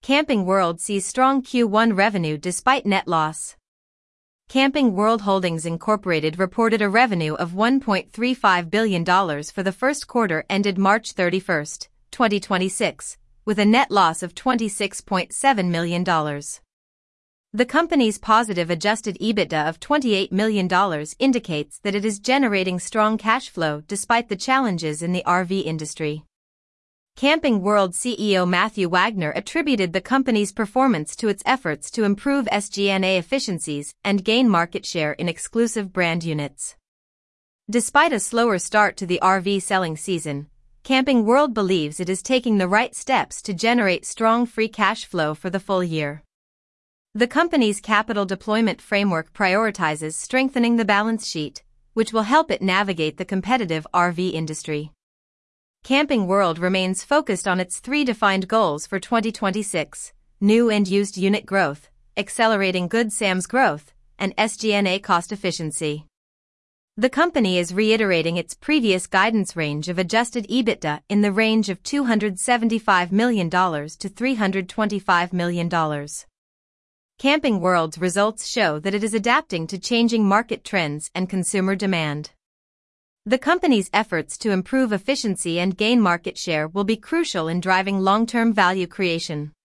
Camping World sees strong Q1 revenue despite net loss. Camping World Holdings Incorporated reported a revenue of $1.35 billion for the first quarter ended March 31, 2026, with a net loss of $26.7 million. The company's positive adjusted EBITDA of $28 million indicates that it is generating strong cash flow despite the challenges in the RV industry. Camping World CEO Matthew Wagner attributed the company's performance to its efforts to improve SG&A efficiencies and gain market share in exclusive brand units. Despite a slower start to the RV selling season, Camping World believes it is taking the right steps to generate strong free cash flow for the full year. The company's capital deployment framework prioritizes strengthening the balance sheet, which will help it navigate the competitive RV industry. Camping World remains focused on its three defined goals for 2026: new and used unit growth, accelerating Good Sam's growth, and SG&A cost efficiency. The company is reiterating its previous guidance range of adjusted EBITDA in the range of $275 million to $325 million. Camping World's results show that it is adapting to changing market trends and consumer demand. The company's efforts to improve efficiency and gain market share will be crucial in driving long-term value creation.